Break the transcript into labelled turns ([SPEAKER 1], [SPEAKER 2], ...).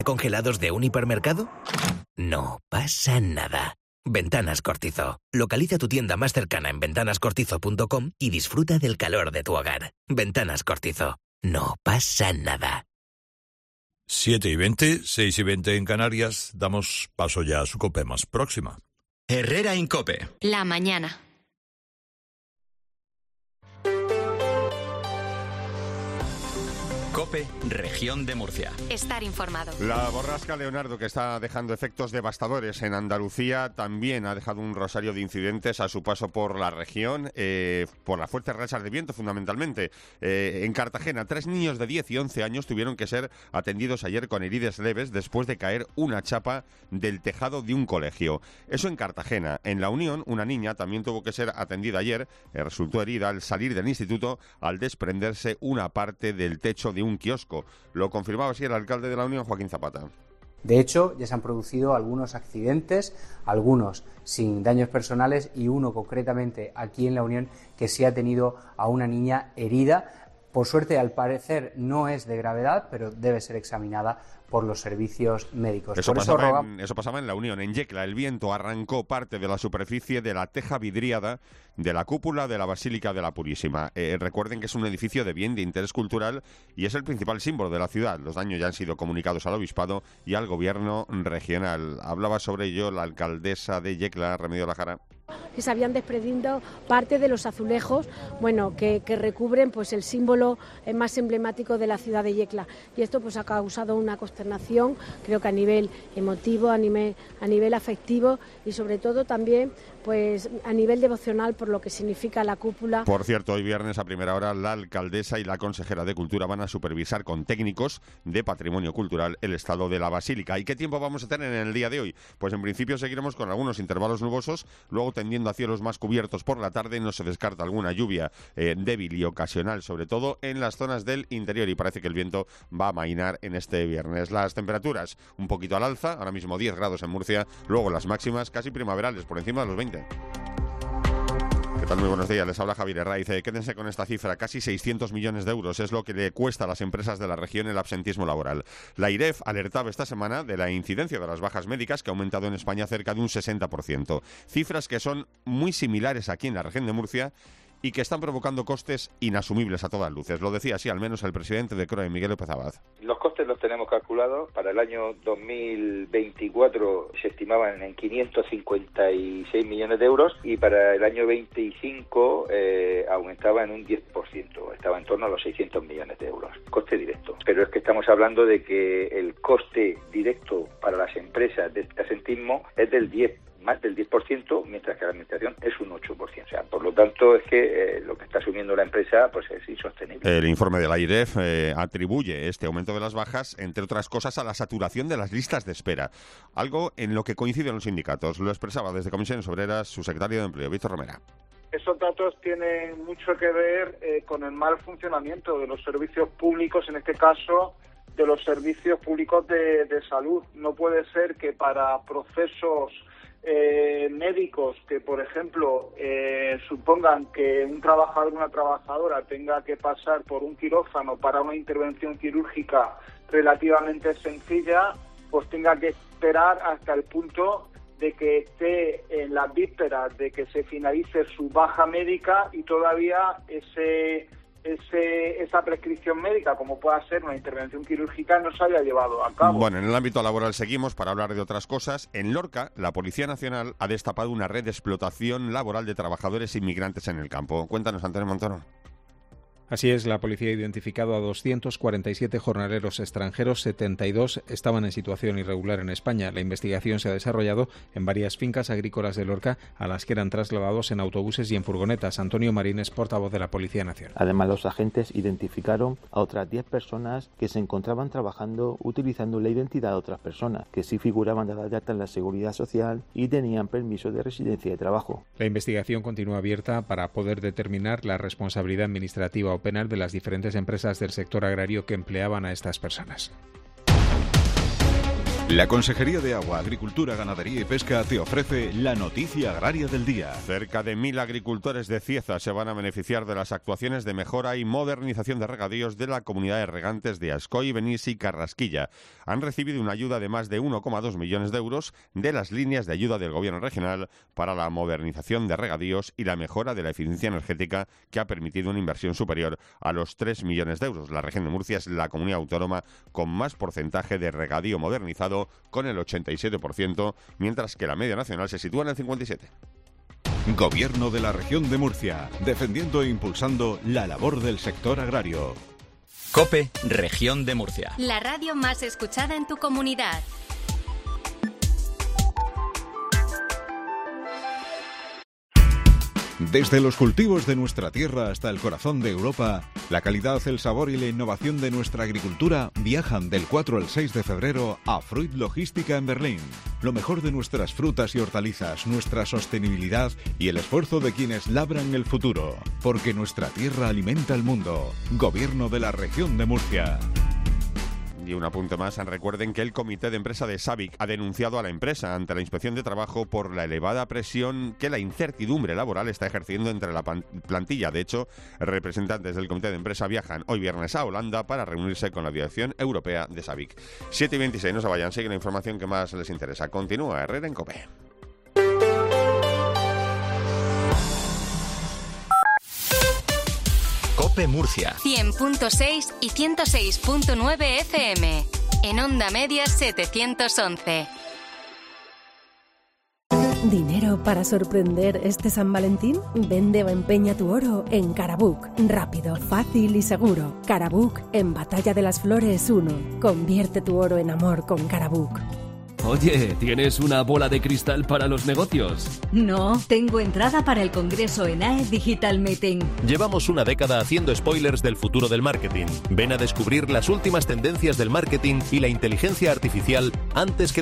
[SPEAKER 1] ¿Congelados de un hipermercado? No pasa nada. Ventanas Cortizo. Localiza tu tienda más cercana en ventanascortizo.com y disfruta del calor de tu hogar. Ventanas Cortizo. No pasa nada.
[SPEAKER 2] 7:20, 6:20 en Canarias. Damos paso ya a su COPE más próxima.
[SPEAKER 3] Herrera Incope.
[SPEAKER 4] La mañana.
[SPEAKER 3] COPE, Región de Murcia.
[SPEAKER 4] Estar informado.
[SPEAKER 5] La borrasca Leonardo, que está dejando efectos devastadores en Andalucía, también ha dejado un rosario de incidentes a su paso por la región, por las fuertes rachas de viento fundamentalmente. En Cartagena, 3 niños de 10 y 11 años tuvieron que ser atendidos ayer con heridas leves después de caer una chapa del tejado de un colegio. Eso en Cartagena. En La Unión, una niña también tuvo que ser atendida ayer, resultó herida al salir del instituto al desprenderse una parte del techo de un kiosco. Lo confirmaba así el alcalde de La Unión, Joaquín Zapata.
[SPEAKER 6] De hecho, ya se han producido algunos accidentes, algunos sin daños personales y uno concretamente aquí en La Unión que sí ha tenido a una niña herida. Por suerte, al parecer, no es de gravedad, pero debe ser examinada por los servicios médicos.
[SPEAKER 5] Eso pasaba en La Unión. En Yecla, el viento arrancó parte de la superficie de la teja vidriada de la cúpula de la Basílica de la Purísima. Recuerden que es un edificio de bien de interés cultural y es el principal símbolo de la ciudad. Los daños ya han sido comunicados al Obispado y al Gobierno regional. Hablaba sobre ello la alcaldesa de Yecla, Remedios Lajara.
[SPEAKER 7] Que se habían desprendido parte de los azulejos, que recubren pues el símbolo más emblemático de la ciudad de Yecla. Y esto pues ha causado una consternación, creo que a nivel emotivo, a nivel afectivo y sobre todo también pues a nivel devocional por lo que significa la cúpula.
[SPEAKER 5] Por cierto, hoy viernes a primera hora la alcaldesa y la consejera de Cultura van a supervisar con técnicos de Patrimonio Cultural el estado de la Basílica. ¿Y qué tiempo vamos a tener en el día de hoy? Pues en principio seguiremos con algunos intervalos nubosos, luego tendiendo a cielos más cubiertos por la tarde. No se descarta alguna lluvia débil y ocasional, sobre todo en las zonas del interior, y parece que el viento va a amainar en este viernes. Las temperaturas un poquito al alza, ahora mismo 10 grados en Murcia, luego las máximas casi primaverales, por encima de los 20. ¿Qué tal? Muy buenos días, les habla Javier Herraiz. Quédense con esta cifra, casi 600 millones de euros es lo que le cuesta a las empresas de la región el absentismo laboral. La IREF alertaba esta semana de la incidencia de las bajas médicas, que ha aumentado en España cerca de un 60%. Cifras que son muy similares aquí en la región de Murcia y que están provocando costes inasumibles a todas luces. Lo decía así al menos el presidente de CROE, Miguel López Abad.
[SPEAKER 8] Los costes los tenemos calculados. Para el año 2024 se estimaban en 556 millones de euros y para el año 25 aumentaba en un 10%. Estaba en torno a los 600 millones de euros. Coste directo. Pero es que estamos hablando de que el coste directo para las empresas de este asentismo es del 10%. Más del 10%, mientras que la administración es un 8%. O sea, por lo tanto, es que lo que está asumiendo la empresa pues es insostenible.
[SPEAKER 5] El informe de la IREF atribuye este aumento de las bajas, entre otras cosas, a la saturación de las listas de espera. Algo en lo que coinciden los sindicatos. Lo expresaba desde Comisiones Obreras su secretario de Empleo, Víctor Romera.
[SPEAKER 9] Esos datos tienen mucho que ver con el mal funcionamiento de los servicios públicos, en este caso de los servicios públicos de salud. No puede ser que para procesos médicos que, por ejemplo, supongan que un trabajador o una trabajadora tenga que pasar por un quirófano para una intervención quirúrgica relativamente sencilla, pues tenga que esperar hasta el punto de que esté en las vísperas de que se finalice su baja médica y todavía esa prescripción médica, como pueda ser una intervención quirúrgica, no se haya llevado a cabo.
[SPEAKER 5] Bueno, en el ámbito laboral seguimos para hablar de otras cosas. En Lorca, la Policía Nacional ha destapado una red de explotación laboral de trabajadores inmigrantes en el campo. Cuéntanos, Antonio Montoro.
[SPEAKER 10] Así es, la policía ha identificado a 247 jornaleros extranjeros, 72 estaban en situación irregular en España. La investigación se ha desarrollado en varias fincas agrícolas de Lorca, a las que eran trasladados en autobuses y en furgonetas. Antonio Marín es portavoz de la Policía Nacional.
[SPEAKER 11] Además, los agentes identificaron a otras 10 personas que se encontraban trabajando utilizando la identidad de otras personas, que sí figuraban dadas de alta en la Seguridad Social y tenían permiso de residencia y trabajo.
[SPEAKER 10] La investigación continúa abierta para poder determinar la responsabilidad administrativa o penal de las diferentes empresas del sector agrario que empleaban a estas personas.
[SPEAKER 4] La Consejería de Agua, Agricultura, Ganadería y Pesca te ofrece la noticia agraria del día.
[SPEAKER 5] Cerca de 1.000 agricultores de Cieza se van a beneficiar de las actuaciones de mejora y modernización de regadíos de la comunidad de regantes de Ascoi, Benís y Carrasquilla. Han recibido una ayuda de más de 1,2 millones de euros de las líneas de ayuda del Gobierno regional para la modernización de regadíos y la mejora de la eficiencia energética, que ha permitido una inversión superior a los 3 millones de euros. La región de Murcia es la comunidad autónoma con más porcentaje de regadío modernizado, con el 87%, mientras que la media nacional se sitúa en el 57%.
[SPEAKER 4] Gobierno de la región de Murcia, defendiendo e impulsando la labor del sector agrario.
[SPEAKER 3] COPE, región de Murcia.
[SPEAKER 12] La radio más escuchada en tu comunidad.
[SPEAKER 4] Desde los cultivos de nuestra tierra hasta el corazón de Europa, la calidad, el sabor y la innovación de nuestra agricultura viajan del 4 al 6 de febrero a Fruit Logística en Berlín. Lo mejor de nuestras frutas y hortalizas, nuestra sostenibilidad y el esfuerzo de quienes labran el futuro. Porque nuestra tierra alimenta el mundo. Gobierno de la región de Murcia.
[SPEAKER 5] Y un apunte más, recuerden que el comité de empresa de SABIC ha denunciado a la empresa ante la Inspección de Trabajo por la elevada presión que la incertidumbre laboral está ejerciendo entre la plantilla. De hecho, representantes del comité de empresa viajan hoy viernes a Holanda para reunirse con la dirección europea de SABIC. 7:26, no se vayan, sigue la información que más les interesa. Continúa Herrera en COPE.
[SPEAKER 3] COPE Murcia
[SPEAKER 12] 100.6 y 106.9 FM. En Onda Media 711.
[SPEAKER 13] ¿Dinero para sorprender este San Valentín? Vende o empeña tu oro en Carabook. Rápido, fácil y seguro. Carabook en Batalla de las Flores 1. Convierte tu oro en amor con Carabook.
[SPEAKER 14] Oye, ¿tienes una bola de cristal para los negocios?
[SPEAKER 15] No, tengo entrada para el Congreso ENAE Digital Meeting.
[SPEAKER 16] Llevamos una década haciendo spoilers del futuro del marketing. Ven a descubrir las últimas tendencias del marketing y la inteligencia artificial antes que